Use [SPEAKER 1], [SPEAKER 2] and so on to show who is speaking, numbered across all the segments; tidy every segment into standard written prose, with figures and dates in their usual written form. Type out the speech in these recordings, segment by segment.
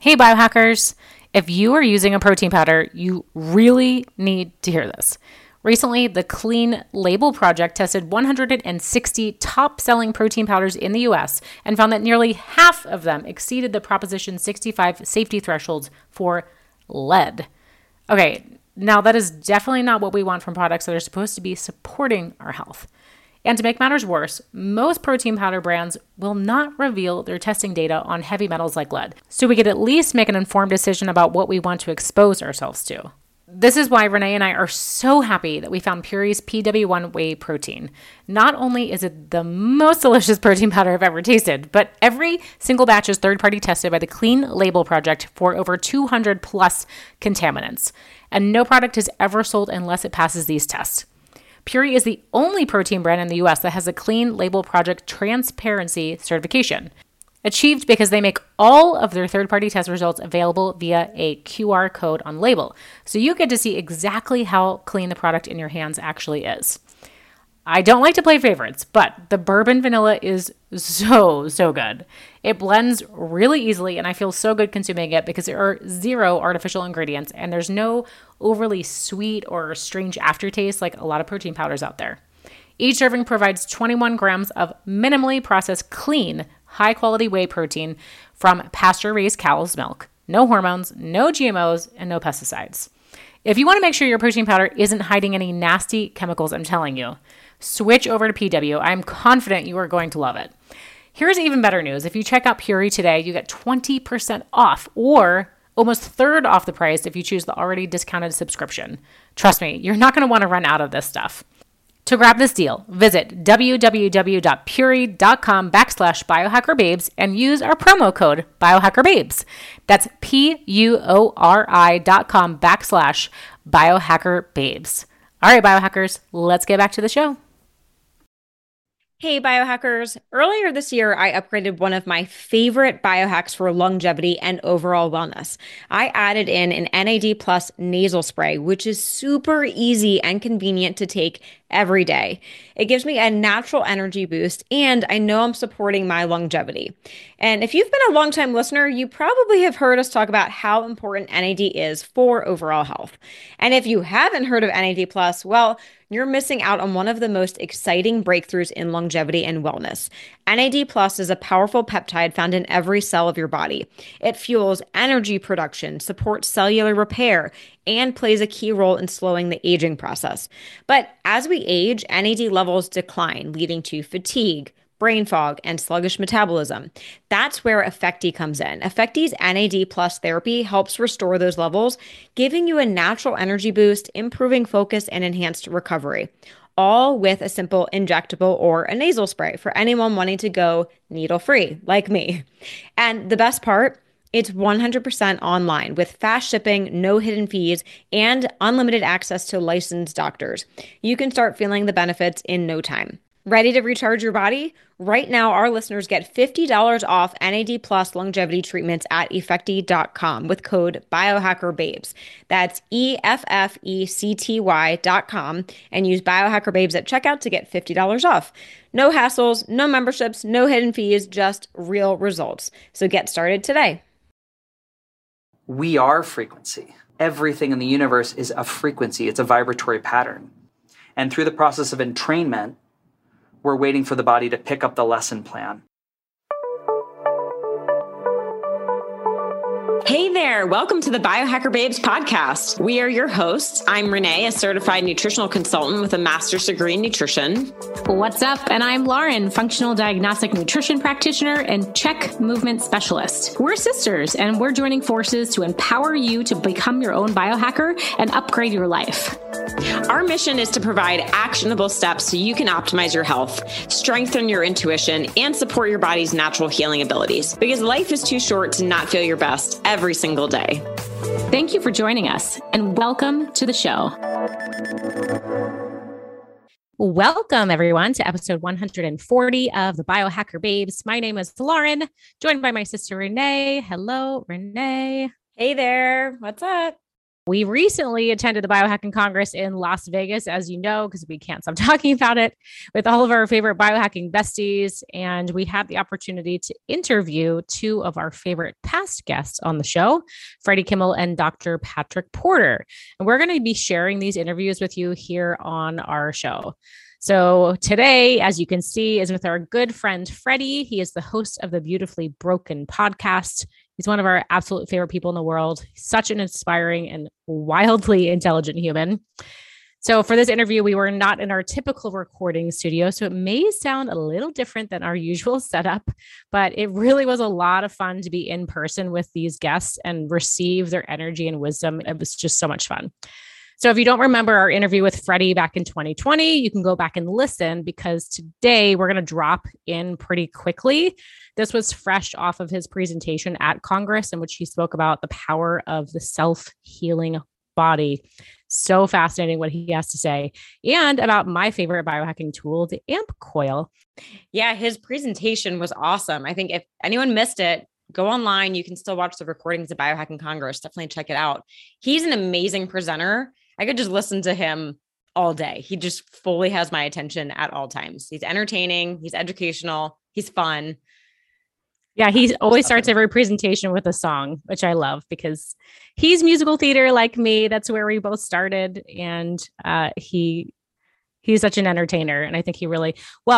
[SPEAKER 1] Hey, biohackers. If you are using a protein powder, you really need to hear this. Recently, the Clean Label Project tested 160 top selling protein powders in the US and found that nearly half of them exceeded the Proposition 65 safety thresholds for lead. Okay, now that is definitely not what we want from products that are supposed to be supporting our health. And to make matters worse, most protein powder brands will not reveal their testing data on heavy metals like lead, so we could at least make an informed decision about what we want to expose ourselves to. This is why Renee and I are so happy that we found Puree's PW1 whey protein. Not only is it the most delicious protein powder I've ever tasted, but every single batch is third-party tested by the Clean Label Project for over 200 plus contaminants. And no product is ever sold unless it passes these tests. Puree is the only protein brand in the US that has a Clean Label Project transparency certification, achieved because they make all of their third-party test results available via a QR code on label. So you get to see exactly how clean the product in your hands actually is. I don't like to play favorites, but the bourbon vanilla is so good. It blends really easily, and I feel so good consuming it because there are zero artificial ingredients, and there's no overly sweet or strange aftertaste like a lot of protein powders out there. Each serving provides 21 grams of minimally processed, clean, high-quality whey protein from pasture-raised cow's milk. No hormones, no GMOs, and no pesticides. If you want to make sure your protein powder isn't hiding any nasty chemicals, I'm telling you, switch over to PW. I'm confident you are going to love it. Here's even better news. If you check out Puree today, you get 20% off or almost third off the price if you choose the already discounted subscription. Trust me, you're not going to want to run out of this stuff. To grab this deal, visit www.puree.com/biohackerbabes and use our promo code biohackerbabes. That's PUORI.com/biohackerbabes. All right, biohackers, let's get back to the show.
[SPEAKER 2] Hey, biohackers. Earlier this year, I upgraded one of my favorite biohacks for longevity and overall wellness. I added in an NAD Plus nasal spray, which is super easy and convenient to take every day. It gives me a natural energy boost, and I know I'm supporting my longevity. And if you've been a longtime listener, you probably have heard us talk about how important NAD is for overall health. And if you haven't heard of NAD Plus, well, you're missing out on one of the most exciting breakthroughs in longevity and wellness. NAD Plus is a powerful peptide found in every cell of your body. It fuels energy production, supports cellular repair, and plays a key role in slowing the aging process. But as we age, NAD levels decline, leading to fatigue, brain fog, and sluggish metabolism. That's where Effecti comes in. Effecti's NAD Plus therapy helps restore those levels, giving you a natural energy boost, improving focus, and enhanced recovery, all with a simple injectable or a nasal spray for anyone wanting to go needle-free, like me. And the best part, it's 100% online with fast shipping, no hidden fees, and unlimited access to licensed doctors. You can start feeling the benefits in no time. Ready to recharge your body? Right now, our listeners get $50 off NAD Plus longevity treatments at Effecti.com with code BiohackerBabes. That's EFFECTY.com and use BiohackerBabes at checkout to get $50 off. No hassles, no memberships, no hidden fees, just real results. So get started today.
[SPEAKER 3] We are frequency. Everything in the universe is a frequency. It's a vibratory pattern. And through the process of entrainment, we're waiting for the body to pick up the lesson plan.
[SPEAKER 2] Hey there, welcome to the Biohacker Babes podcast. We are your hosts. I'm Renee, a certified nutritional consultant with a master's degree in nutrition.
[SPEAKER 1] What's up? And I'm Lauren, functional diagnostic nutrition practitioner and check movement specialist. We're sisters, and we're joining forces to empower you to become your own biohacker and upgrade your life.
[SPEAKER 2] Our mission is to provide actionable steps so you can optimize your health, strengthen your intuition, and support your body's natural healing abilities. Because life is too short to not feel your best every single day.
[SPEAKER 1] Thank you for joining us, and welcome to the show. Welcome, everyone, to episode 140 of the Biohacker Babes. My name is Lauren, joined by my sister, Renee. Hello, Renee.
[SPEAKER 2] Hey there. What's up?
[SPEAKER 1] We recently attended the Biohacking Congress in Las Vegas, as you know, because we can't stop talking about it, with all of our favorite biohacking besties. And we had the opportunity to interview two of our favorite past guests on the show, Freddie Kimmel and Dr. Patrick Porter. And we're going to be sharing these interviews with you here on our show. So today, as you can see, is with our good friend, Freddie. He is the host of the Beautifully Broken podcast. He's one of our absolute favorite people in the world. He's such an inspiring and wildly intelligent human. So for this interview, we were not in our typical recording studio, so it may sound a little different than our usual setup, but it really was a lot of fun to be in person with these guests and receive their energy and wisdom. It was just so much fun. So if you don't remember our interview with Freddie back in 2020, you can go back and listen because today we're going to drop in pretty quickly. This was fresh off of his presentation at Congress in which he spoke about the power of the self-healing body. So fascinating what he has to say, and about my favorite biohacking tool, the AMP coil.
[SPEAKER 2] Yeah, his presentation was awesome. I think if anyone missed it, go online. You can still watch the recordings of Biohacking Congress. Definitely check it out. He's an amazing presenter. I could just listen to him all day. He just fully has my attention at all times. He's entertaining. He's educational. He's fun.
[SPEAKER 1] Yeah, he always starts every presentation with a song, which I love because he's musical theater like me. That's where we both started. And he's such an entertainer. And I think he really,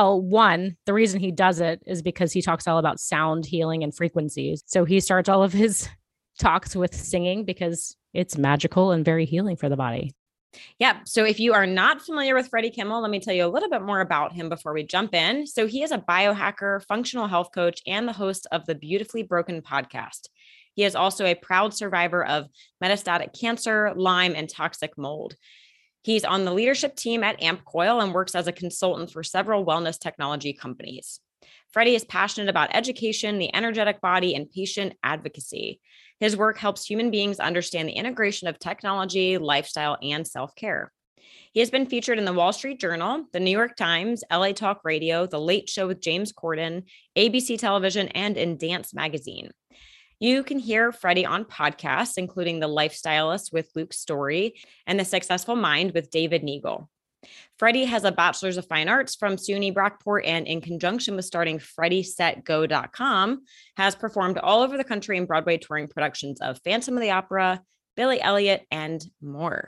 [SPEAKER 1] the reason he does it is because he talks all about sound healing and frequencies. So he starts all of his talks with singing because it's magical and very healing for the body.
[SPEAKER 2] Yeah. So if you are not familiar with Freddie Kimmel, let me tell you a little bit more about him before we jump in. So he is a biohacker, functional health coach, and the host of the Beautifully Broken podcast. He is also a proud survivor of metastatic cancer, Lyme, and toxic mold. He's on the leadership team at AMP Coil and works as a consultant for several wellness technology companies. Freddie is passionate about education, the energetic body, and patient advocacy. His work helps human beings understand the integration of technology, lifestyle, and self-care. He has been featured in the Wall Street Journal, the New York Times, LA Talk Radio, The Late Show with James Corden, ABC Television, and in Dance Magazine. You can hear Freddie on podcasts, including The Lifestylist with Luke Story and The Successful Mind with David Neagle. Freddie has a Bachelor's of Fine Arts from SUNY Brockport, and in conjunction with starting FreddieSetGo.com, has performed all over the country in Broadway touring productions of Phantom of the Opera, Billy Elliot, and more.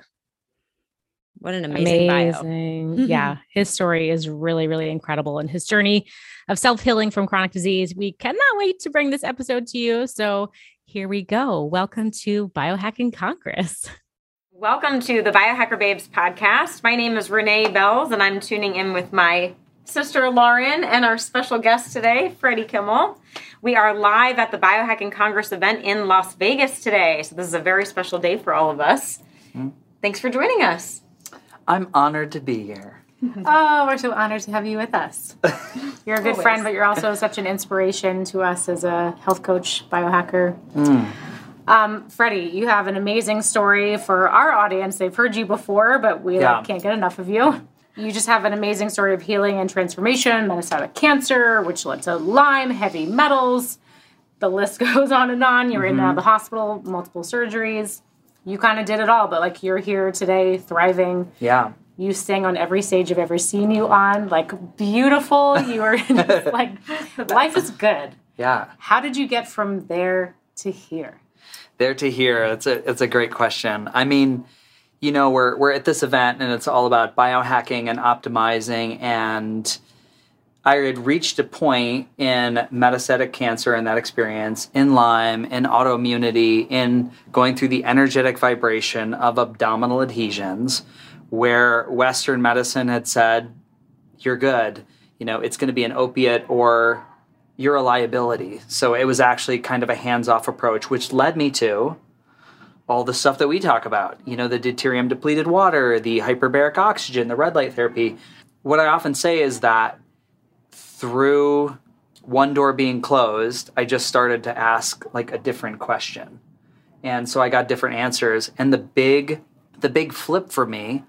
[SPEAKER 2] What an amazing bio.
[SPEAKER 1] Yeah, his story is really, really incredible. And his journey of self-healing from chronic disease. We cannot wait to bring this episode to you. So here we go. Welcome to Biohacking Congress.
[SPEAKER 2] Welcome to the Biohacker Babes podcast. My name is Renee Bells, and I'm tuning in with my sister Lauren and our special guest today, Freddie Kimmel. We are live at the Biohacking Congress event in Las Vegas today. So this is a very special day for all of us. Thanks for joining us.
[SPEAKER 3] I'm honored to be here.
[SPEAKER 1] Oh, we're so honored to have you with us. You're a good friend, but you're also such an inspiration to us as a health coach, biohacker. Freddie, you have an amazing story for our audience. They've heard you before, but we can't get enough of you. You just have an amazing story of healing and transformation, metastatic cancer, which led to Lyme, heavy metals. The list goes on and on. You were in and out of the hospital, multiple surgeries. You kind of did it all, but like you're here today, thriving.
[SPEAKER 3] Yeah.
[SPEAKER 1] You sing on every stage I've ever seen you on, like beautiful. You were just like, life is good.
[SPEAKER 3] Yeah.
[SPEAKER 1] How did you get from there to here?
[SPEAKER 3] There to here. It's a great question. I mean, you know, we're at this event and it's all about biohacking and optimizing, and I had reached a point in metastatic cancer in that experience, in Lyme, in autoimmunity, in going through the energetic vibration of abdominal adhesions, where Western medicine had said, you're good. You know, it's going to be an opiate or you're a liability. So it was actually kind of a hands-off approach, which led me to all the stuff that we talk about. You know, the deuterium depleted water, the hyperbaric oxygen, the red light therapy. What I often say is that through one door being closed, I just started to ask like a different question. And so I got different answers. And the big flip for me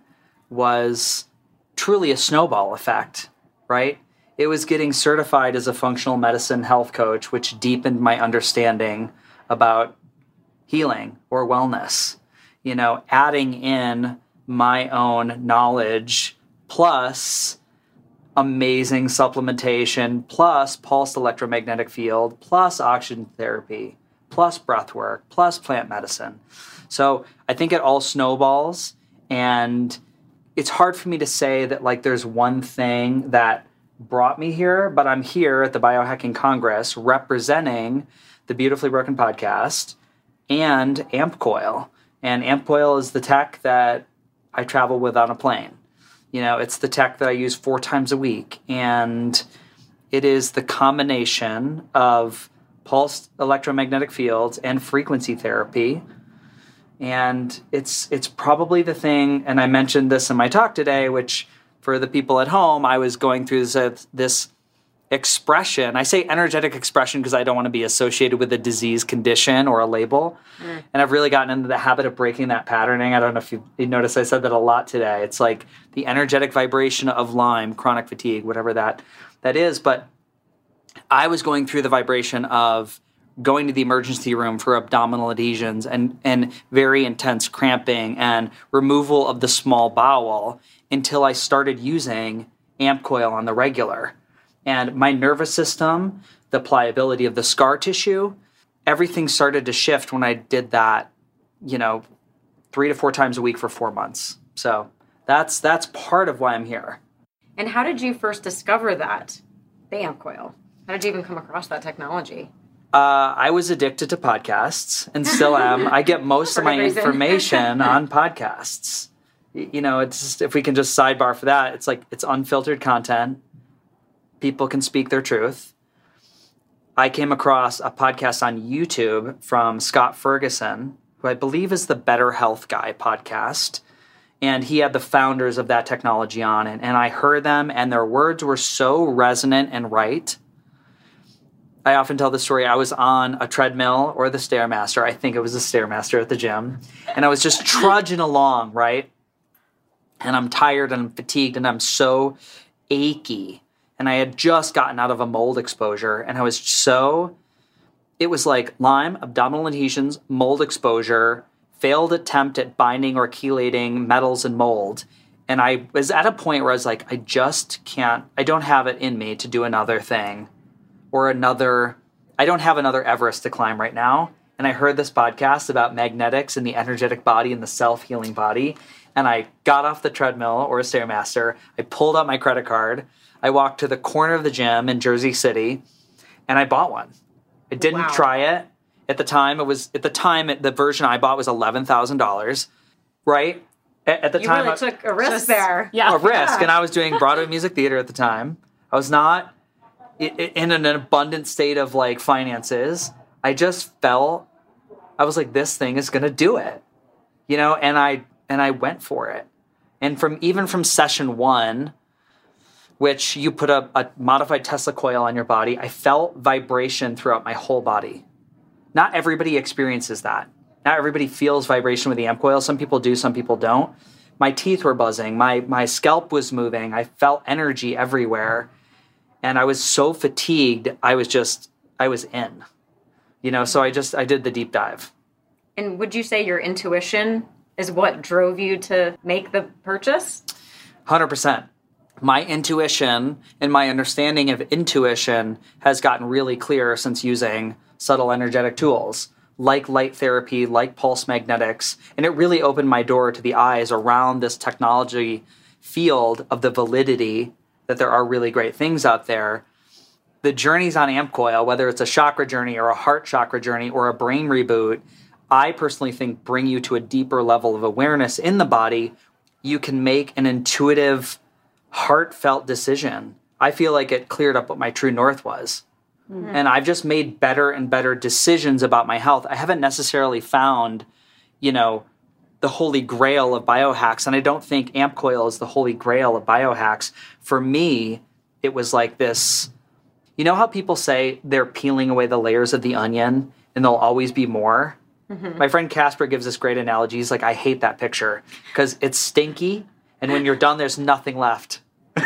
[SPEAKER 3] was truly a snowball effect, right? It was getting certified as a functional medicine health coach, which deepened my understanding about healing or wellness. adding in my own knowledge plus amazing supplementation plus pulsed electromagnetic field plus oxygen therapy plus breath work plus plant medicine. So I think it all snowballs, and it's hard for me to say that like there's one thing that brought me here, but I'm here at the Biohacking Congress representing the Beautifully Broken podcast and AmpCoil. And AmpCoil is the tech that I travel with on a plane. It's the tech that I use 4 times a week. And it is the combination of pulsed electromagnetic fields and frequency therapy. And it's probably the thing, and I mentioned this in my talk today, which for the people at home, I was going through this expression. I say energetic expression because I don't want to be associated with a disease condition or a label. And I've really gotten into the habit of breaking that patterning. I don't know if you noticed I said that a lot today. It's like the energetic vibration of Lyme, chronic fatigue, whatever that is. But I was going through the vibration of going to the emergency room for abdominal adhesions and very intense cramping and removal of the small bowel until I started using AmpCoil on the regular. And my nervous system, the pliability of the scar tissue, everything started to shift when I did that, 3 to 4 times a week for 4 months. So that's part of why I'm here.
[SPEAKER 2] And how did you first discover that, the AmpCoil? How did you even come across that technology?
[SPEAKER 3] I was addicted to podcasts and still am. I get most of my information on podcasts. It's just, if we can just sidebar for that, it's like it's unfiltered content. People can speak their truth. I came across a podcast on YouTube from Scott Ferguson, who I believe is the Better Health Guy podcast. And he had the founders of that technology on it. And I heard them, and their words were so resonant and right. I often tell the story. I was on a treadmill or the Stairmaster. I think it was the Stairmaster at the gym. And I was just trudging along, right? And I'm tired and I'm fatigued and I'm so achy. And I had just gotten out of a mold exposure. And it was like Lyme, abdominal adhesions, mold exposure, failed attempt at binding or chelating metals and mold. And I was at a point where I was like, I just can't, I don't have it in me to do another thing or I don't have another Everest to climb right now. And I heard this podcast about magnetics and the energetic body and the self-healing body. And I got off the treadmill or a Stairmaster. I pulled out my credit card. I walked to the corner of the gym in Jersey City and I bought one. I didn't try it. At the time, the version I bought was $11,000, right? At the time,
[SPEAKER 2] you really took a risk there.
[SPEAKER 3] Yeah. A risk. And I was doing Broadway Music Theater at the time. I was not in an abundant state of like finances. I just felt, I was like, this thing is going to do it, and I went for it. And from session 1, which you put a modified Tesla coil on your body, I felt vibration throughout my whole body. Not everybody experiences that. Not everybody feels vibration with the AmpCoil. Some people do, some people don't. My teeth were buzzing. My scalp was moving. I felt energy everywhere. And I was so fatigued, I was in. So I did the deep dive.
[SPEAKER 2] And would you say your intuition is what drove you to make the purchase?
[SPEAKER 3] 100%. My intuition and my understanding of intuition has gotten really clear since using subtle energetic tools like light therapy, like pulse magnetics. And it really opened my door to the eyes around this technology field of the validity that there are really great things out there. The journeys on AmpCoil, whether it's a chakra journey or a heart chakra journey or a brain reboot, I personally think bring you to a deeper level of awareness in the body. You can make an intuitive, heartfelt decision. I feel like it cleared up what my true north was. Mm-hmm. And I've just made better and better decisions about my health. I haven't necessarily found, the holy grail of biohacks. And I don't think AmpCoil is the holy grail of biohacks. For me, it was like this, how people say they're peeling away the layers of the onion and there'll always be more? Mm-hmm. My friend Casper gives this great analogy. He's like, I hate that picture because it's stinky. And when you're done, there's nothing left.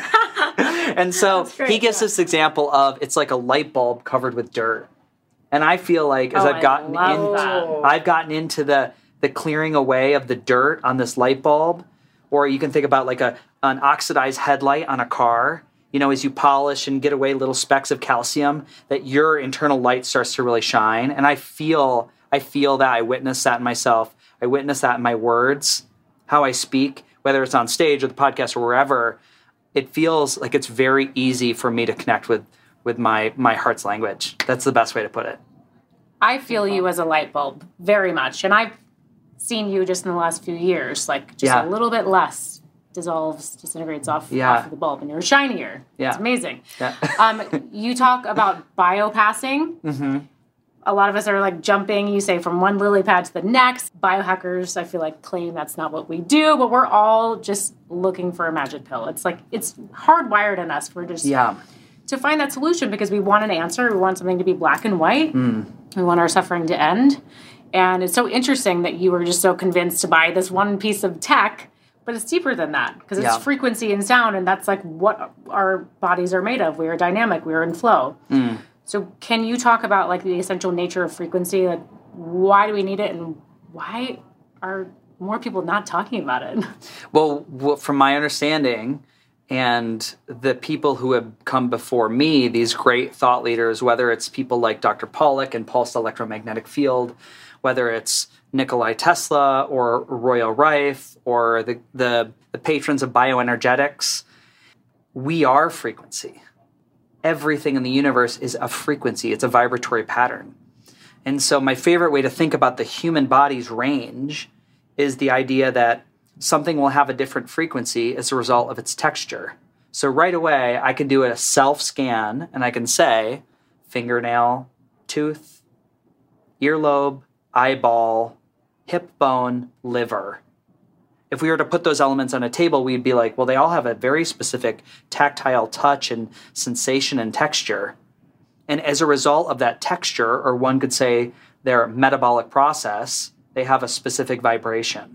[SPEAKER 3] And so he gives this example of it's like a light bulb covered with dirt. And I feel like as I've gotten into the clearing away of the dirt on this light bulb, or you can think about like an oxidized headlight on a car. As you polish and get away little specks of calcium, that your internal light starts to really shine. And I feel that. I witness that in myself. I witness that in my words, how I speak, whether it's on stage or the podcast or wherever. It feels like it's very easy for me to connect with my heart's language. That's the best way to put it.
[SPEAKER 1] I feel you as a light bulb very much. And I've seen you just in the last few years, like just a little bit less disintegrates off of the bulb, and you're shinier. Yeah. It's amazing. Yeah. You talk about biopassing. Mm-hmm. A lot of us are like jumping, you say, from one lily pad to the next. Biohackers, I feel like, claim that's not what we do, but we're all just looking for a magic pill. It's like, it's hardwired in us. We're just to find that solution because we want an answer. We want something to be black and white. We want our suffering to end. And it's so interesting that you were just so convinced to buy this one piece of tech. But it's deeper than that because it's frequency and sound, and that's like what our bodies are made of. We are dynamic. We are in flow. So can you talk about like the essential nature of frequency? Like, why do we need it, and why are more people not talking about it?
[SPEAKER 3] Well, from my understanding, and the people who have come before me, these great thought leaders, whether it's people like Dr. Pollack and pulsed electromagnetic field, whether it's Nikola Tesla or Royal Rife or the patrons of bioenergetics, we are frequency. Everything in the universe is a frequency. It's a vibratory pattern. And so my favorite way to think about the human body's range is the idea that something will have a different frequency as a result of its texture. So right away, I can do a self-scan and I can say fingernail, tooth, earlobe, eyeball, hip bone, liver. If we were to put those elements on a table, we'd be like, well, they all have a very specific tactile touch and sensation and texture. And as a result of that texture, or one could say their metabolic process, they have a specific vibration.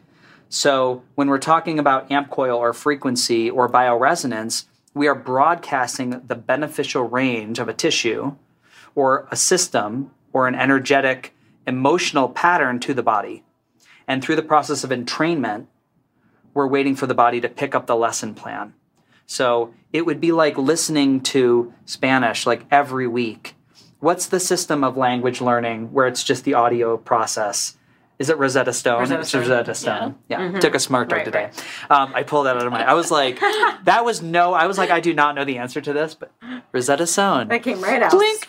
[SPEAKER 3] So when we're talking about amp coil or frequency or bioresonance, we are broadcasting the beneficial range of a tissue or a system or an energetic emotional pattern to the body. And through the process of entrainment, we're waiting for the body to pick up the lesson plan. So it would be like listening to Spanish like every week. What's the system of language learning where it's just the audio process? Is it Rosetta Stone? It's Rosetta Stone. Yeah. Mm-hmm. Took a smart drug today. Right. I pulled that out of my... I was like, I do not know the answer to this, but Rosetta Stone.
[SPEAKER 1] That came right out.
[SPEAKER 3] Blink.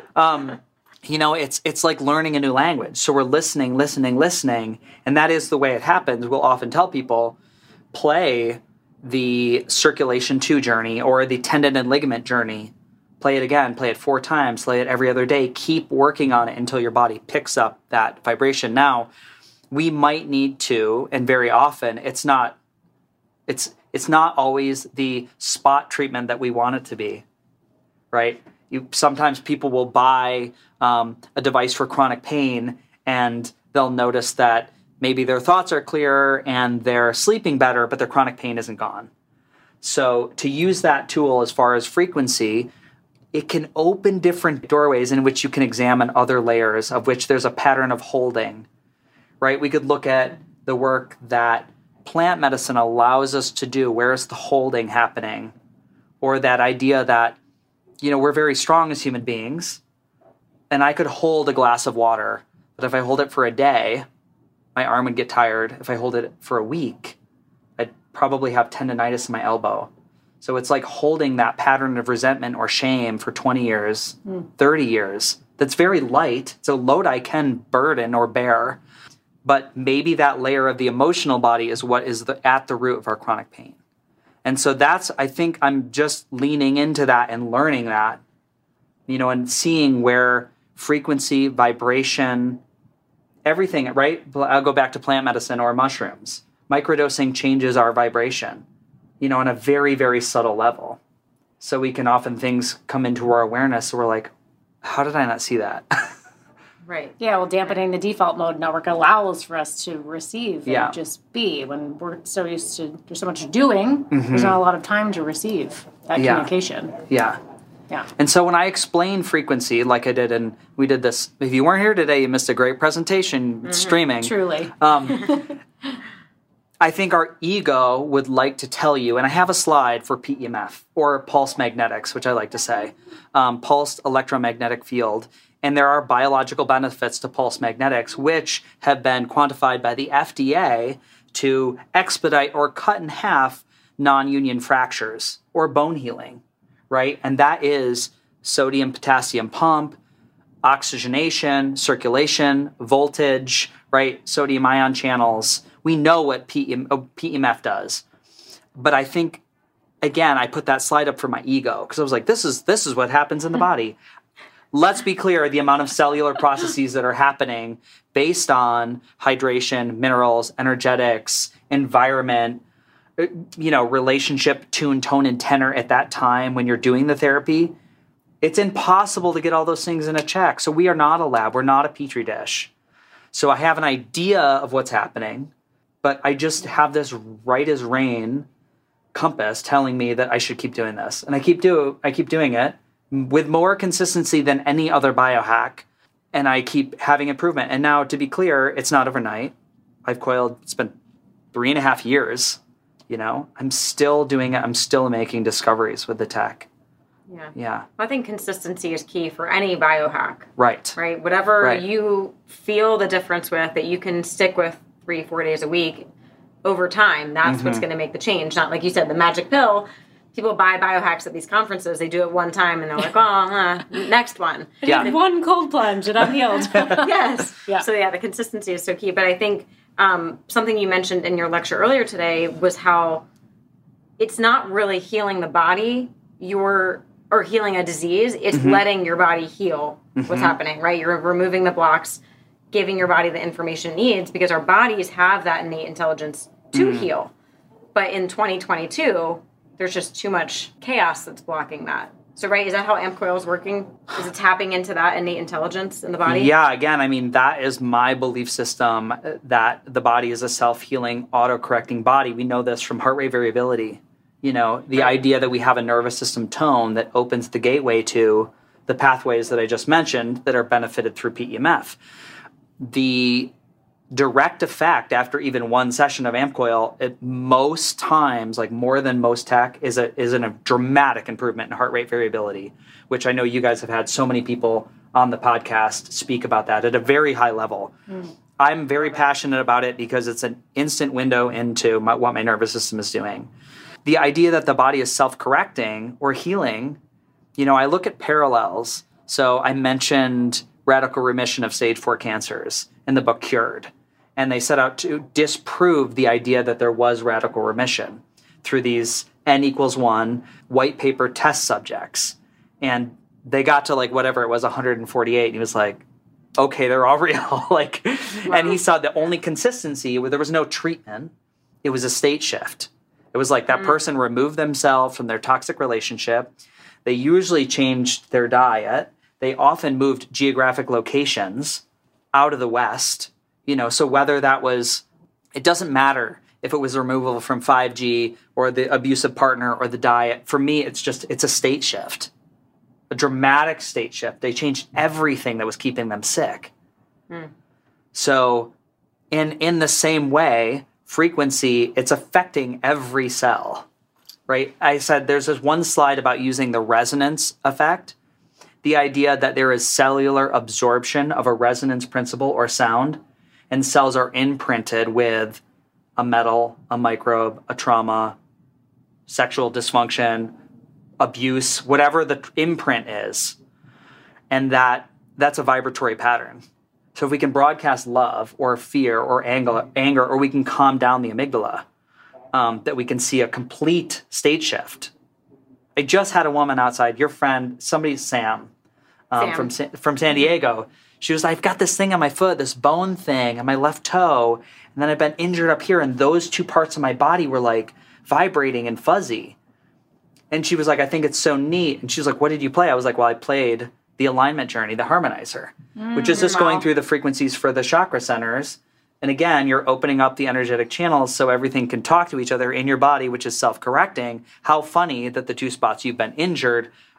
[SPEAKER 3] It's like learning a new language. So we're listening, and that is the way it happens. We'll often tell people, play the circulation 2 journey or the tendon and ligament journey. Play it again, play it 4 times, play it every other day. Keep working on it until your body picks up that vibration. Now, we might need to, and very often, it's not always the spot treatment that we want it to be, right? Sometimes people will buy a device for chronic pain, and they'll notice that maybe their thoughts are clearer and they're sleeping better, but their chronic pain isn't gone. So to use that tool as far as frequency, it can open different doorways in which you can examine other layers of which there's a pattern of holding, right? We could look at the work that plant medicine allows us to do. Where is the holding happening? Or that idea that, we're very strong as human beings, and I could hold a glass of water, but if I hold it for a day, my arm would get tired. If I hold it for a week, I'd probably have tendonitis in my elbow. So it's like holding that pattern of resentment or shame for 20 years, 30 years. That's very light. It's a load I can burden or bear. But maybe that layer of the emotional body is what is at the root of our chronic pain. And so I think I'm just leaning into that and learning that, and seeing where frequency, vibration, everything, right? I'll go back to plant medicine or mushrooms. Microdosing changes our vibration, on a very, very subtle level. So we can often things come into our awareness. So we're like, how did I not see that?
[SPEAKER 1] Right. Yeah, well, dampening the default mode network allows for us to receive and just be. When we're so used to, there's so much doing, there's not a lot of time to receive that communication.
[SPEAKER 3] Yeah.
[SPEAKER 1] Yeah.
[SPEAKER 3] And so when I explain frequency, like I did, and we did this, if you weren't here today, you missed a great presentation. It's streaming.
[SPEAKER 1] Truly.
[SPEAKER 3] I think our ego would like to tell you, and I have a slide for PEMF, or pulse magnetics, which I like to say, pulsed electromagnetic field. And there are biological benefits to pulse magnetics, which have been quantified by the FDA to expedite or cut in half non-union fractures or bone healing, right? And that is sodium-potassium pump, oxygenation, circulation, voltage, right? Sodium ion channels. We know what PEMF does. But I think, again, I put that slide up for my ego because I was like, this is what happens in the body. Let's be clear, the amount of cellular processes that are happening based on hydration, minerals, energetics, environment, relationship, tune, tone, and tenor at that time when you're doing the therapy, it's impossible to get all those things in a check. So we are not a lab. We're not a petri dish. So I have an idea of what's happening, but I just have this right as rain compass telling me that I should keep doing this. And I keep doing it with more consistency than any other biohack. And I keep having improvement. And now, to be clear, it's not overnight. I've coiled, it's been 3.5 years. I'm still doing it. I'm still making discoveries with the tech. Yeah.
[SPEAKER 2] I think consistency is key for any biohack.
[SPEAKER 3] Right.
[SPEAKER 2] Whatever you feel the difference with, that you can stick with 3-4 days a week over time, that's what's going to make the change. Not like you said, the magic pill. People buy biohacks at these conferences. They do it one time and they're like, next one.
[SPEAKER 1] Yeah. One cold plunge and I'm healed.
[SPEAKER 2] Yes.
[SPEAKER 1] Yeah.
[SPEAKER 2] So the consistency is so key. But I think something you mentioned in your lecture earlier today was how it's not really healing the body or healing a disease. It's letting your body heal what's happening, right? You're removing the blocks, giving your body the information it needs, because our bodies have that innate intelligence to heal. But in 2022, there's just too much chaos that's blocking that. So, right, is that how AmpCoil is working? Is it tapping into that innate intelligence in the body?
[SPEAKER 3] Yeah, again, that is my belief system, that the body is a self-healing, auto-correcting body. We know this from heart rate variability. The idea that we have a nervous system tone that opens the gateway to the pathways that I just mentioned that are benefited through PEMF. The direct effect after even one session of AmpCoil, at most times, like more than most tech, is a dramatic improvement in heart rate variability, which I know you guys have had so many people on the podcast speak about that at a very high level. I'm very passionate about it because it's an instant window into what my nervous system is doing. The idea that the body is self-correcting or healing, I look at parallels. So I mentioned radical remission of stage 4 cancers in the book Cured. And they set out to disprove the idea that there was radical remission through these N=1 white paper test subjects. And they got to whatever it was, 148. And he was like, okay, they're all real. Wow. And he saw the only consistency where there was no treatment. It was a state shift. It was like that person removed themselves from their toxic relationship. They usually changed their diet. They often moved geographic locations out of the West. So whether that was, it doesn't matter if it was removal from 5G or the abusive partner or the diet. For me, it's a state shift, a dramatic state shift. They changed everything that was keeping them sick. So in the same way, frequency, it's affecting every cell, right? I said there's this one slide about using the resonance effect, the idea that there is cellular absorption of a resonance principle or sound, and cells are imprinted with a metal, a microbe, a trauma, sexual dysfunction, abuse, whatever the imprint is. And that's a vibratory pattern. So if we can broadcast love or fear or anger, or we can calm down the amygdala, that we can see a complete state shift. I just had a woman outside, your friend, Sam. From San Diego. She was like, I've got this thing on my foot, this bone thing on my left toe, and then I've been injured up here, and those two parts of my body were vibrating and fuzzy. And she was like, I think it's so neat. And she was like, what did you play? I was like, well, I played the alignment journey, the harmonizer, which is just going through the frequencies for the chakra centers. And again, you're opening up the energetic channels so everything can talk to each other in your body, which is self-correcting. How funny that the two spots you've been injured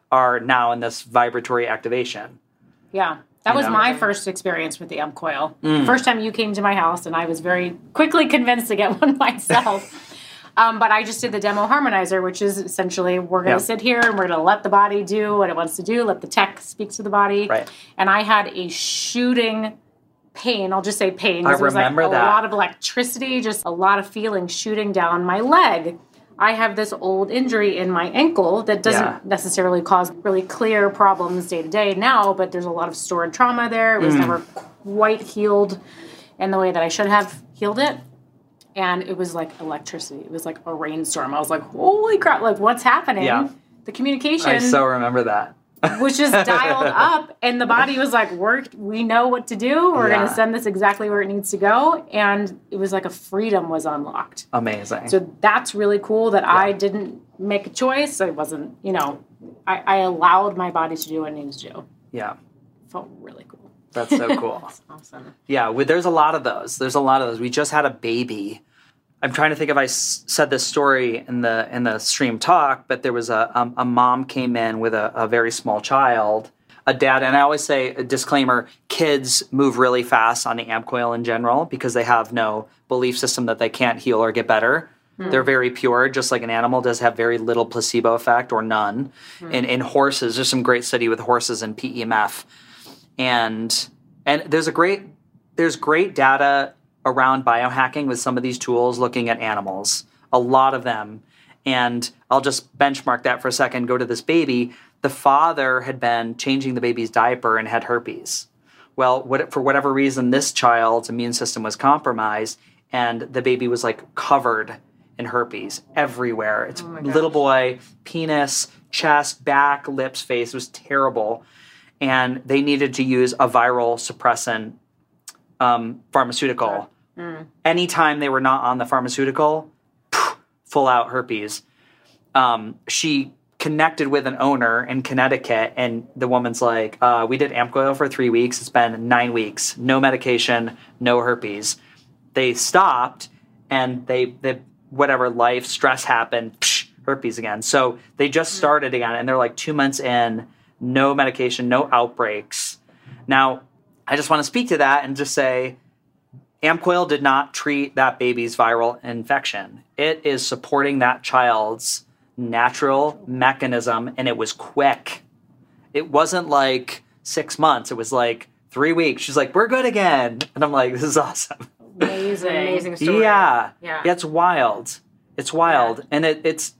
[SPEAKER 3] are now in this vibratory activation.
[SPEAKER 1] Yeah. That was my first experience with the AMP coil. First time you came to my house, and I was very quickly convinced to get one myself. But I just did the demo harmonizer, which is essentially we're going to sit here and we're going to let the body do what it wants to do, let the tech speak to the body.
[SPEAKER 3] Right.
[SPEAKER 1] And I had a shooting pain. I'll just say pain.
[SPEAKER 3] I remember
[SPEAKER 1] it was
[SPEAKER 3] that.
[SPEAKER 1] A lot of electricity, just a lot of feeling shooting down my leg. I have this old injury in my ankle that doesn't necessarily cause really clear problems day to day now, but there's a lot of stored trauma there. It was never quite healed in the way that I should have healed it. And it was like electricity. It was like a rainstorm. I was like, holy crap, like what's happening?
[SPEAKER 3] Yeah.
[SPEAKER 1] The communication
[SPEAKER 3] I so remember that.
[SPEAKER 1] was just dialed up, and the body was like, we know what to do. We're going to send this exactly where it needs to go. And it was like a freedom was unlocked.
[SPEAKER 3] Amazing.
[SPEAKER 1] So that's really cool that I didn't make a choice. I wasn't, I allowed my body to do what it needs to do.
[SPEAKER 3] Yeah.
[SPEAKER 1] It felt really cool.
[SPEAKER 3] That's so cool.
[SPEAKER 1] That's awesome.
[SPEAKER 3] Yeah, there's a lot of those. We just had a baby. I'm trying to think if I said this story in the stream talk, but there was a mom came in with a very small child, a dad, and I always say a disclaimer: kids move really fast on the AMP coil in general because they have no belief system that they can't heal or get better. They're very pure, just like an animal does have very little placebo effect or none. In horses, there's some great study with horses and PEMF, and there's great data around biohacking with some of these tools looking at animals, a lot of them. And I'll just benchmark that for a second, go to this baby. The father had been changing the baby's diaper and had herpes. Well, for whatever reason, this child's immune system was compromised, and the baby was like covered in herpes everywhere. It's little boy, penis, chest, back, lips, face. It was terrible. And they needed to use a viral suppressant pharmaceutical. Anytime they were not on the pharmaceutical, full out herpes. She connected with an owner in Connecticut, and the woman's like, we did AMP coil for 3 weeks. It's been 9 weeks. No medication, no herpes. They stopped, and they whatever life stress happened, herpes again. So they just started again, and they're like 2 months in, no medication, no outbreaks. Now, I just want to speak to that and just say, AMP coil did not treat that baby's viral infection. It is supporting that child's natural mechanism, and it was quick. It wasn't like 6 months. It was like 3 weeks. She's like, we're good again. And I'm like, this is awesome.
[SPEAKER 2] Amazing story.
[SPEAKER 3] Yeah. It's wild. It's wild. Yeah. And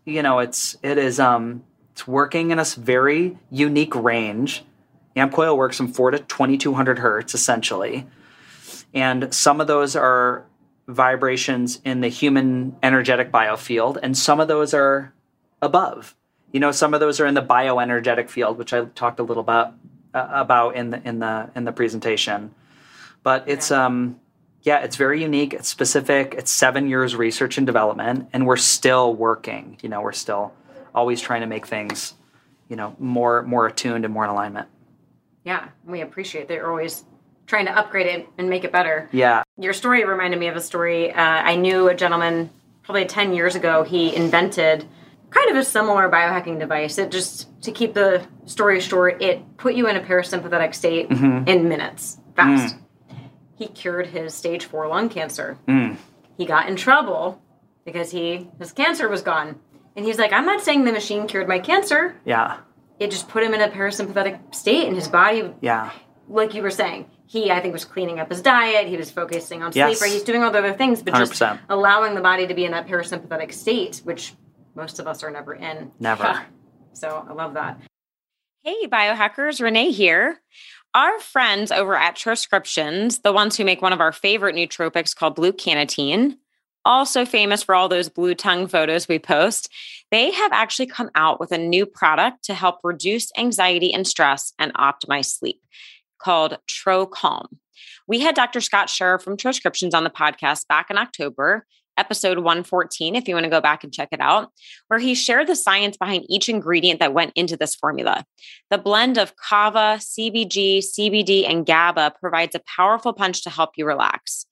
[SPEAKER 3] it's working in a very unique range. AMP coil works from 4 to 2200 hertz, essentially. And some of those are vibrations in the human energetic biofield, and some of those are above. Some of those are in the bioenergetic field, which I talked a little about in the presentation. But it's it's very unique. It's specific. It's 7 years research and development, and we're still working. We're still always trying to make things, more attuned and more in alignment.
[SPEAKER 2] Yeah, we appreciate that you're always trying to upgrade it and make it better.
[SPEAKER 3] Yeah.
[SPEAKER 2] Your story reminded me of a story. I knew a gentleman probably 10 years ago. He invented kind of a similar biohacking device. It just, to keep the story short, it put you in a parasympathetic state in minutes, fast. He cured his stage 4 lung cancer. He got in trouble because his cancer was gone. And he's like, I'm not saying the machine cured my cancer.
[SPEAKER 3] Yeah.
[SPEAKER 2] It just put him in a parasympathetic state, and his body, like you were saying, I think, was cleaning up his diet. He was focusing on sleep. Right? He's doing all the other things, but 100%. Just allowing the body to be in that parasympathetic state, which most of us are never in.
[SPEAKER 3] Never.
[SPEAKER 2] So I love that. Hey, biohackers, Renee here. Our friends over at Transcriptions, the ones who make one of our favorite nootropics called Blue Cannatine, also famous for all those blue tongue photos we post, they have actually come out with a new product to help reduce anxiety and stress and optimize sleep called TroCalm. We had Dr. Scott Scherer from Transcriptions on the podcast back in October, episode 114, if you want to go back and check it out, where he shared the science behind each ingredient that went into this formula. The blend of kava, CBG, CBD, and GABA provides a powerful punch to help you relax.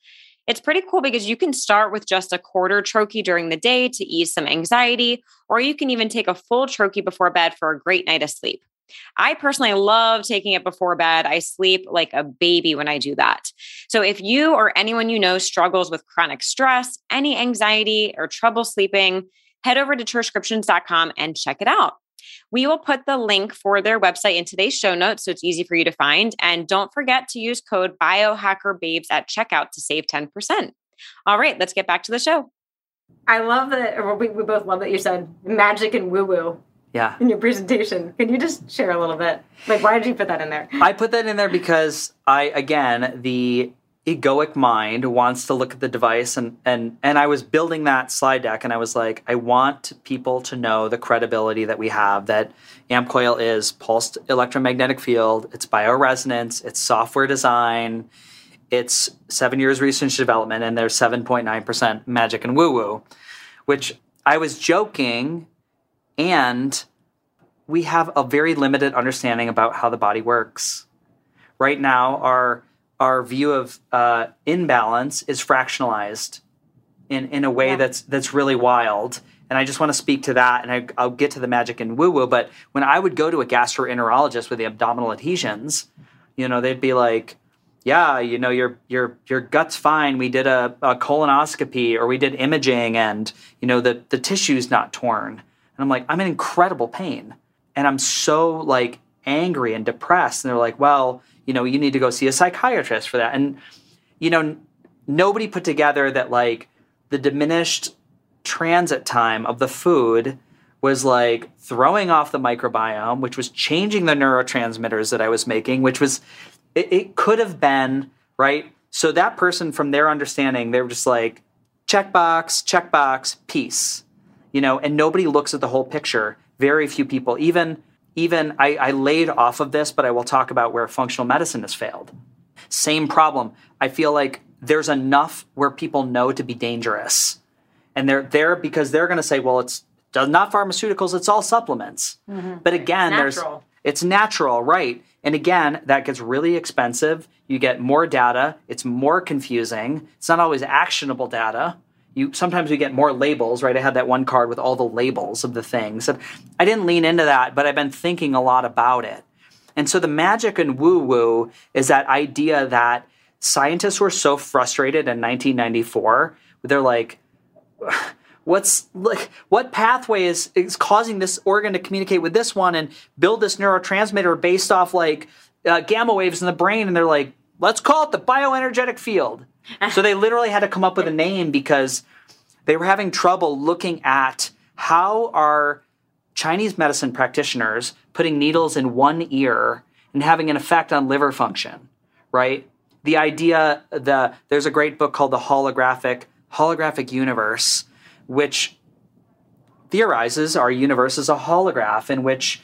[SPEAKER 2] It's pretty cool because you can start with just a quarter troche during the day to ease some anxiety, or you can even take a full troche before bed for a great night of sleep. I personally love taking it before bed. I sleep like a baby when I do that. So if you or anyone you know struggles with chronic stress, any anxiety, or trouble sleeping, head over to TrueScriptions.com and check it out. We will put the link for their website in today's show notes so it's easy for you to find. And don't forget to use code BiohackerBabes at checkout to save 10%. All right, let's get back to the show.
[SPEAKER 4] I love that, or we both love that you said magic and woo-woo in your presentation. Can you just share a little bit? Like, why did you put that in there?
[SPEAKER 3] I put that in there because the egoic mind wants to look at the device, and I was building that slide deck, and I was like, I want people to know the credibility that we have, that AmpCoil is pulsed electromagnetic field, it's bioresonance, it's software design, it's 7 years research development, and there's 7.9% magic and woo-woo, which I was joking, and we have a very limited understanding about how the body works. Right now, our view of imbalance is fractionalized in a way that's really wild. And I just want to speak to that, and I'll get to the magic and woo-woo. But when I would go to a gastroenterologist with the abdominal adhesions, they'd be like, yeah, your gut's fine. We did a colonoscopy, or we did imaging, and the tissue's not torn. And I'm like, I'm in incredible pain, and I'm so like angry and depressed. And they're like, well, you need to go see a psychiatrist for that. And nobody put together that like the diminished transit time of the food was like throwing off the microbiome, which was changing the neurotransmitters that I was making, which was it could have been, right? So that person, from their understanding, they were just like, checkbox, peace, and nobody looks at the whole picture. Very few people, even I laid off of this, but I will talk about where functional medicine has failed. Same problem. I feel like there's enough where people know to be dangerous. And they're there because they're going to say, well, it's not pharmaceuticals, it's all supplements. Mm-hmm. But again, it's natural, right? And again, that gets really expensive. You get more data. It's more confusing. It's not always actionable data. Sometimes we get more labels, right? I had that one card with all the labels of the things. And I didn't lean into that, but I've been thinking a lot about it. And so the magic and woo-woo is that idea that scientists were so frustrated in 1994. They're like, what pathway is causing this organ to communicate with this one and build this neurotransmitter based off like gamma waves in the brain? And they're like, let's call it the bioenergetic field. So they literally had to come up with a name because they were having trouble looking at how are Chinese medicine practitioners putting needles in one ear and having an effect on liver function, right? The idea, there's a great book called The Holographic Universe, which theorizes our universe is a holograph in which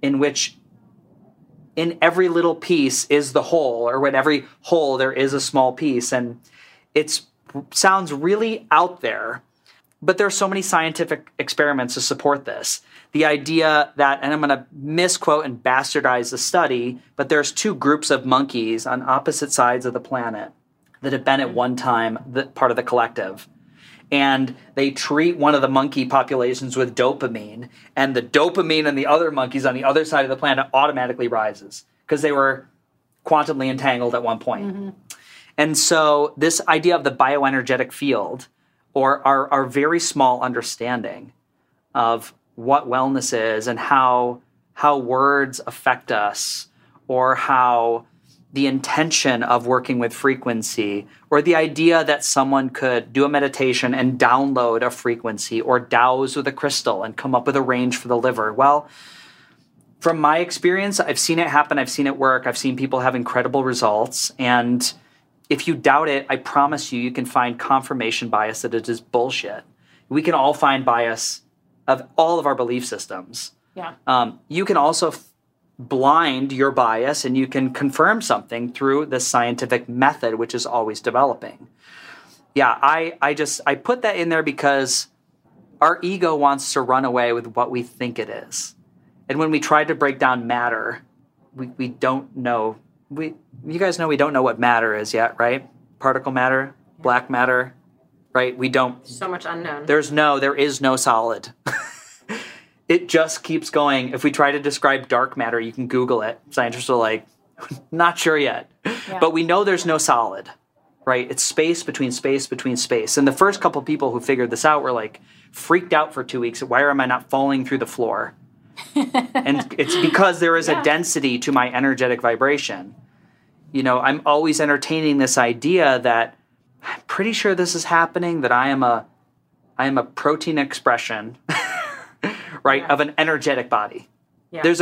[SPEAKER 3] in every little piece is the whole, or in every whole there is a small piece. And it sounds really out there, but there's so many scientific experiments to support this. The idea that, and I'm going to misquote and bastardize the study, but there's two groups of monkeys on opposite sides of the planet that have been at one time part of the collective. And they treat one of the monkey populations with dopamine, and the dopamine in the other monkeys on the other side of the planet automatically rises because they were quantumly entangled at one point. Mm-hmm. And so this idea of the bioenergetic field, or our very small understanding of what wellness is and how words affect us, or how the intention of working with frequency, or the idea that someone could do a meditation and download a frequency, or dowse with a crystal and come up with a range for the liver. Well, from my experience, I've seen it happen. I've seen it work. I've seen people have incredible results. And if you doubt it, I promise you can find confirmation bias that it is bullshit. We can all find bias of all of our belief systems. Yeah. You can also blind your bias, and you can confirm something through the scientific method, which is always developing. Yeah, I put that in there because our ego wants to run away with what we think it is. And when we try to break down matter, we don't know. You guys know we don't know what matter is yet, right? Particle matter. black matter, right? We don't...
[SPEAKER 4] So much unknown.
[SPEAKER 3] There is no solid. It just keeps going. If we try to describe dark matter, you can Google it. Scientists are like, not sure yet. Yeah. But we know there's no solid, right? It's space between space between space. And the first couple people who figured this out were like freaked out for 2 weeks. Why am I not falling through the floor? And it's because there is a density to my energetic vibration. You know, I'm always entertaining this idea that I'm pretty sure this is happening, that I am a protein expression, right, of an energetic body. Yeah, it's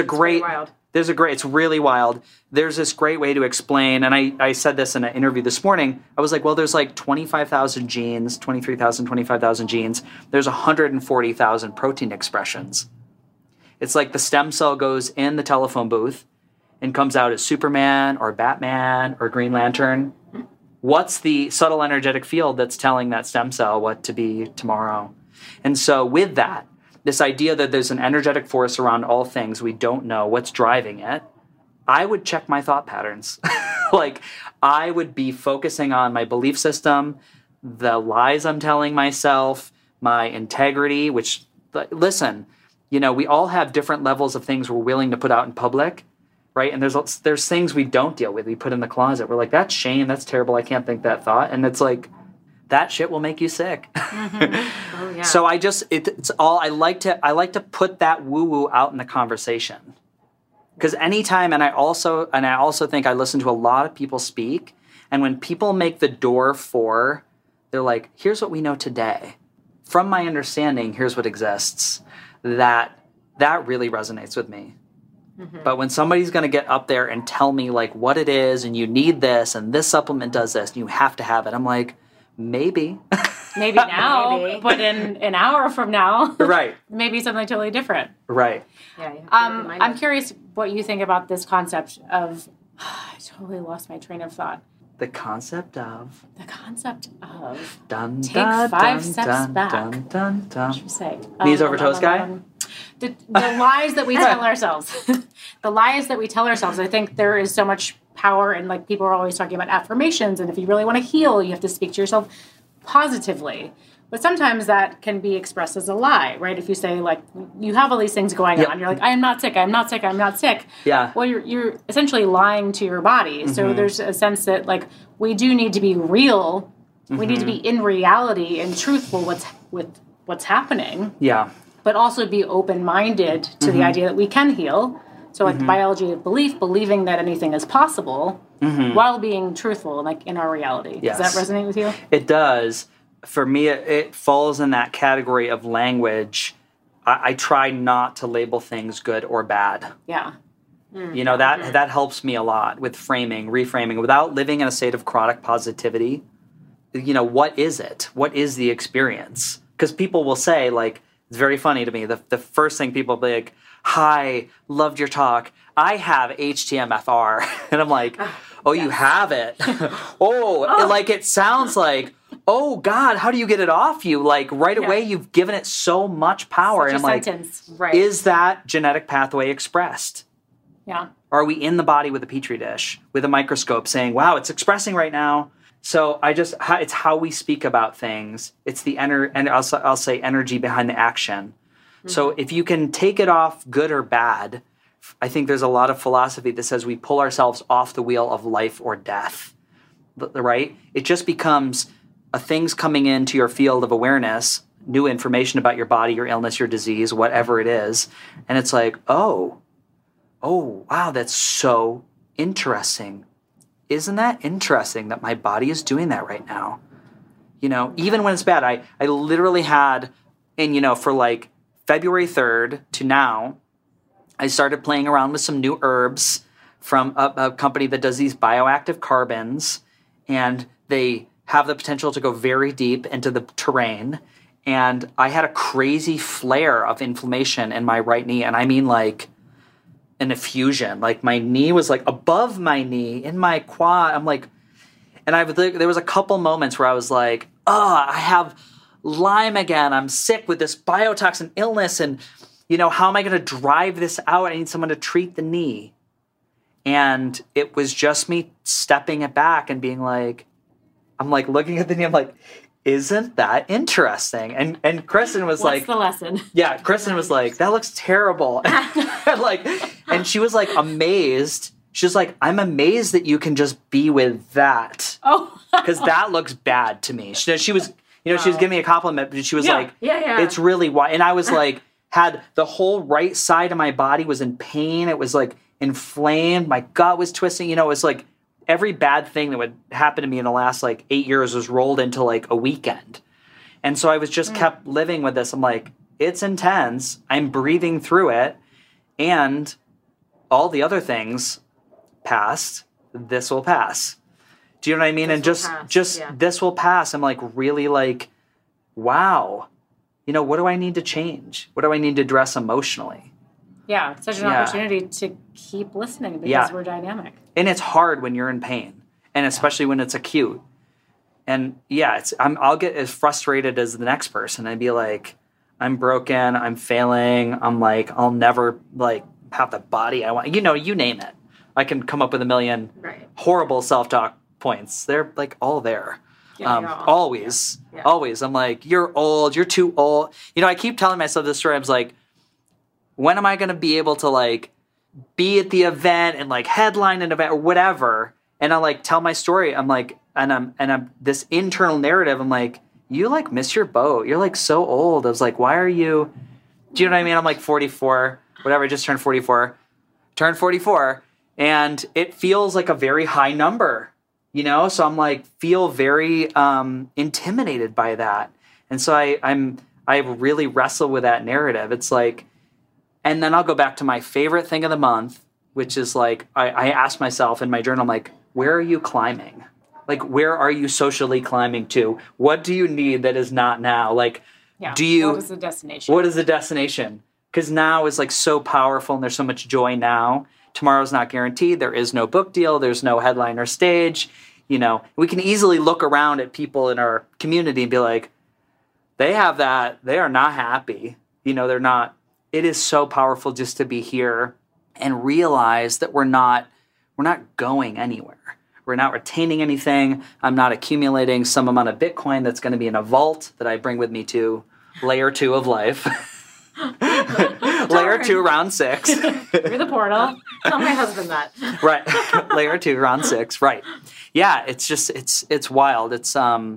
[SPEAKER 3] really wild. There's this great way to explain, and I said this in an interview this morning. I was like, well, there's like 25,000 genes, 23,000, 25,000 genes. There's 140,000 protein expressions. It's like the stem cell goes in the telephone booth and comes out as Superman or Batman or Green Lantern. What's the subtle energetic field that's telling that stem cell what to be tomorrow? And so with that, this idea that there's an energetic force around all things, we don't know what's driving it, I would check my thought patterns. Like, I would be focusing on my belief system, the lies I'm telling myself, my integrity, which, listen, you know, we all have different levels of things we're willing to put out in public, right? And there's things we don't deal with. We put in the closet. We're like, that's shame. That's terrible. I can't think that thought. And it's like, that shit will make you sick. Mm-hmm. Oh, yeah. So I like to put that woo-woo out in the conversation. Because anytime, and I also think I listen to a lot of people speak, and when people make the door for, they're like, here's what we know today. From my understanding, here's what exists. That really resonates with me. Mm-hmm. But when somebody's going to get up there and tell me like what it is, and you need this, and this supplement does this, and you have to have it, I'm like, maybe.
[SPEAKER 1] Maybe now, maybe. But in an hour from now,
[SPEAKER 3] right?
[SPEAKER 1] Maybe something totally different.
[SPEAKER 3] Right.
[SPEAKER 4] Yeah.
[SPEAKER 1] I'm curious what you think about this concept of. I totally lost my train of thought.
[SPEAKER 3] The concept of.
[SPEAKER 1] Dun, take dun, 5 dun, steps dun, back.
[SPEAKER 3] Dun, dun, dun.
[SPEAKER 1] What should we say?
[SPEAKER 3] Knees over toes guy?
[SPEAKER 1] The lies that we tell ourselves. The lies that we tell ourselves. I think there is so much power, and like people are always talking about affirmations, and if you really want to heal, you have to speak to yourself positively. But sometimes that can be expressed as a lie, right? If you say, like, you have all these things going on, you're like, I am not sick, I'm not sick, I'm not sick.
[SPEAKER 3] Yeah.
[SPEAKER 1] Well, you're essentially lying to your body. Mm-hmm. So there's a sense that, like, we do need to be real. Mm-hmm. We need to be in reality and truthful with what's happening.
[SPEAKER 3] Yeah.
[SPEAKER 1] But also be open-minded to the idea that we can heal. So, like, the biology of belief, believing that anything is possible while being truthful, like, in our reality. Yes. Does that resonate with you?
[SPEAKER 3] It does. For me, it falls in that category of language. I try not to label things good or bad.
[SPEAKER 1] Yeah.
[SPEAKER 3] You know, that helps me a lot with framing, reframing, without living in a state of chronic positivity. You know, what is it? What is the experience? Because people will say, like, it's very funny to me. The first thing people will be like, hi, loved your talk. I have HTMFR. And I'm like, oh, yes. You have it? Like, it sounds like, oh, God, how do you get it off you? Like, right away, you've given it so much power.
[SPEAKER 1] Such
[SPEAKER 3] and I'm
[SPEAKER 1] sentence.
[SPEAKER 3] Like, right. Is that genetic pathway expressed?
[SPEAKER 1] Yeah.
[SPEAKER 3] Are we in the body with a petri dish, with a microscope saying, wow, it's expressing right now? So it's how we speak about things. It's the and I'll say energy behind the action. Mm-hmm. So if you can take it off good or bad, I think there's a lot of philosophy that says we pull ourselves off the wheel of life or death, right? It just becomes things coming into your field of awareness, new information about your body, your illness, your disease, whatever it is. And it's like, oh, wow, that's so interesting. Isn't that interesting that my body is doing that right now? You know, even when it's bad, I literally had, and you know, for like February 3rd to now, I started playing around with some new herbs from a company that does these bioactive carbons, and they have the potential to go very deep into the terrain. And I had a crazy flare of inflammation in my right knee, and I mean like an effusion. Like my knee was like above my knee, in my quad. I'm like, and there was a couple moments where I was like, I have Lyme again. I'm sick with this biotoxin illness, and you know, how am I going to drive this out? I need someone to treat the knee. And it was just me stepping it back and being like, I'm like looking at the knee. I'm like, isn't that interesting? And Kristen was
[SPEAKER 1] What's the lesson?
[SPEAKER 3] Yeah, Kristen was like, that looks terrible. and she was like amazed. She was like, I'm amazed that you can just be with that.
[SPEAKER 1] Oh.
[SPEAKER 3] Because that looks bad to me. She was, she was giving me a compliment, but she was like, it's really why. And I was like, had the whole right side of my body was in pain. It was like inflamed. My gut was twisting. It was like every bad thing that would happen to me in the last like 8 years was rolled into like a weekend. And so I was just kept living with this. I'm like, it's intense. I'm breathing through it. And all the other things passed. This will pass. Do you know what I mean? This will pass. I'm like, really like, wow. What do I need to change? What do I need to address emotionally?
[SPEAKER 1] Yeah, it's such an opportunity to keep listening because we're dynamic.
[SPEAKER 3] And it's hard when you're in pain, and especially when it's acute. And I'll get as frustrated as the next person. I'd be like, I'm broken, I'm failing, I'm like, I'll never like have the body I want. You name it. I can come up with a million horrible self-talk points. They're like all there. Always. I'm like, you're old, you're too old. I keep telling myself this story. I was like, when am I going to be able to like be at the event and like headline an event or whatever? And I like tell my story. I'm like, and I'm this internal narrative. I'm like, you like miss your boat. You're like so old. I was like, why are you, do you know what I mean? I'm like 44, whatever. I just turned 44, and it feels like a very high number, So I'm like, feel very intimidated by that. And so I really wrestle with that narrative. It's like, and then I'll go back to my favorite thing of the month, which is like, I ask myself in my journal, I'm like, where are you climbing? Like, where are you socially climbing to? What do you need that is not now? Like, what
[SPEAKER 1] is the destination?
[SPEAKER 3] What is the destination? Because now is like so powerful and there's so much joy now. Tomorrow's not guaranteed. There is no book deal. There's no headliner stage. We can easily look around at people in our community and be like, they have that. They are not happy. They're not. It is so powerful just to be here and realize that we're not going anywhere. We're not retaining anything. I'm not accumulating some amount of Bitcoin that's going to be in a vault that I bring with me to layer 2 of life. Layer 2, round 6.
[SPEAKER 1] You're the portal.
[SPEAKER 4] Tell my husband that.
[SPEAKER 3] Right. Layer 2, round 6. Right. Yeah. It's just, it's wild. It's,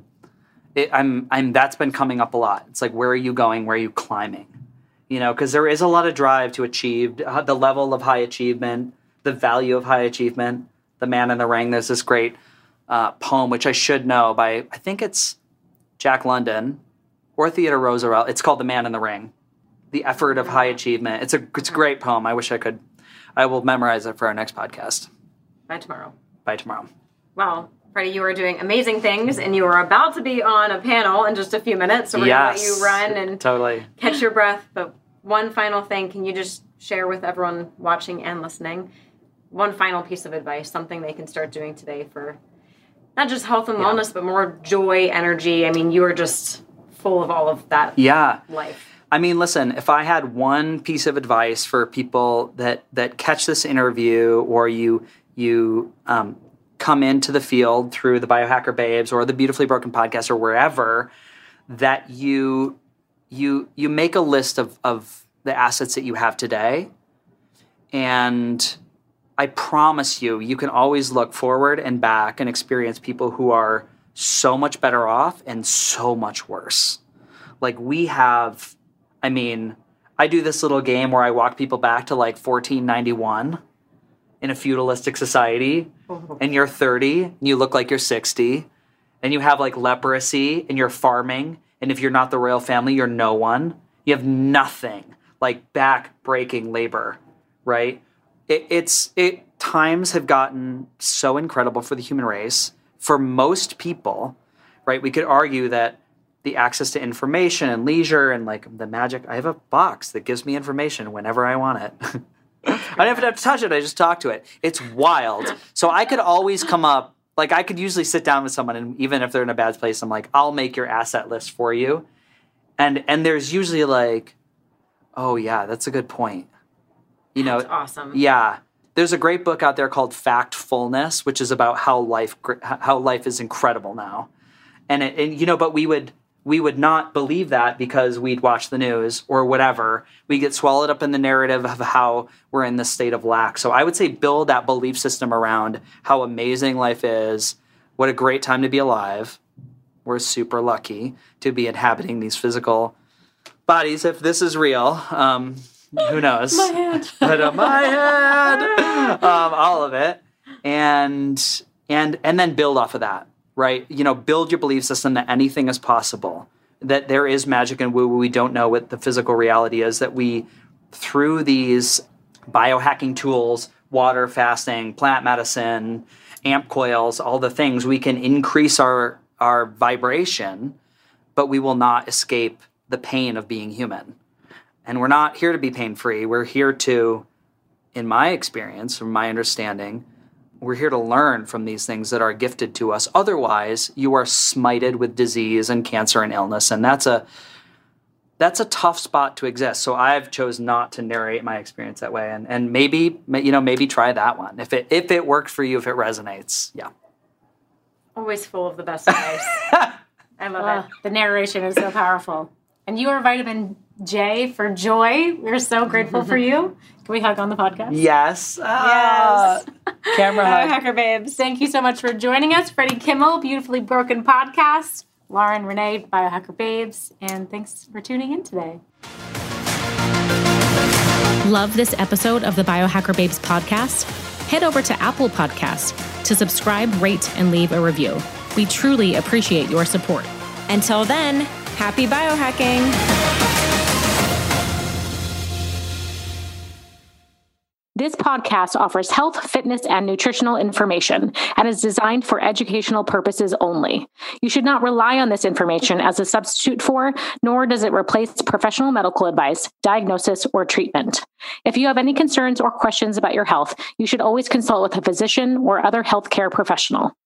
[SPEAKER 3] that's been coming up a lot. It's like, where are you going? Where are you climbing? Because there is a lot of drive to achieve the level of high achievement, the value of high achievement. The Man in the Ring. There's this great poem, which I should know by, I think it's Jack London or Theodore Roosevelt. It's called The Man in the Ring. The Effort of High Achievement. It's a great poem. I wish I could. I will memorize it for our next podcast.
[SPEAKER 4] By tomorrow. Wow. Freddie, you are doing amazing things, and you are about to be on a panel in just a few minutes, so we're going to let you run and
[SPEAKER 3] totally
[SPEAKER 4] catch your breath. But one final thing, can you just share with everyone watching and listening one final piece of advice, something they can start doing today for not just health and wellness, but more joy, energy? I mean, you are just full of all of that life.
[SPEAKER 3] I mean, listen, if I had one piece of advice for people that catch this interview, or you come into the field through the Biohacker Babes or the Beautifully Broken podcast or wherever, that you make a list of the assets that you have today. And I promise you can always look forward and back and experience people who are so much better off and so much worse. Like we have, I mean, I do this little game where I walk people back to like 1491 in a feudalistic society, and you're 30, and you look like you're 60, and you have like leprosy, and you're farming, and if you're not the royal family, you're no one. You have nothing, like back-breaking labor, right? Times have gotten so incredible for the human race. For most people, right, we could argue that the access to information and leisure and like the magic, I have a box that gives me information whenever I want it. I don't even have to touch it. I just talk to it. It's wild. So I could always come up, like I could usually sit down with someone, and even if they're in a bad place, I'm like, I'll make your asset list for you. And there's usually like, oh yeah, that's a good point.
[SPEAKER 4] That's awesome.
[SPEAKER 3] Yeah. There's a great book out there called Factfulness, which is about how life is incredible now. But we would not believe that because we'd watch the news or whatever. We get swallowed up in the narrative of how we're in this state of lack. So I would say build that belief system around how amazing life is. What a great time to be alive. We're super lucky to be inhabiting these physical bodies. If this is real, who knows?
[SPEAKER 1] My head.
[SPEAKER 3] But my head. All of it. And then build off of that, right? Build your belief system that anything is possible, that there is magic and woo-woo. We don't know what the physical reality is, that we, through these biohacking tools, water fasting, plant medicine, amp coils, all the things, we can increase our vibration, but we will not escape the pain of being human. And we're not here to be pain-free. We're here to, in my experience, from my understanding, we're here to learn from these things that are gifted to us. Otherwise, you are smited with disease and cancer and illness, and that's a tough spot to exist. So I've chosen not to narrate my experience that way, and maybe try that one if it worked for you, if it resonates. Yeah.
[SPEAKER 4] Always full of the best advice. I love it.
[SPEAKER 1] The narration is so powerful. And you are vitamin J for joy. We're so grateful for you. Can we hug on the podcast?
[SPEAKER 3] Yes.
[SPEAKER 2] Yes.
[SPEAKER 3] Camera hug.
[SPEAKER 2] Biohacker babes.
[SPEAKER 1] Thank you so much for joining us. Freddie Kimmel, Beautifully Broken Podcast. Lauren, Renee, Biohacker Babes. And thanks for tuning in today. Love this episode of the Biohacker Babes podcast? Head over to Apple Podcasts to subscribe, rate, and leave a review. We truly appreciate your support.
[SPEAKER 2] Until then, happy biohacking.
[SPEAKER 1] This podcast offers health, fitness, and nutritional information and is designed for educational purposes only. You should not rely on this information as a substitute for, nor does it replace professional medical advice, diagnosis, or treatment. If you have any concerns or questions about your health, you should always consult with a physician or other healthcare professional.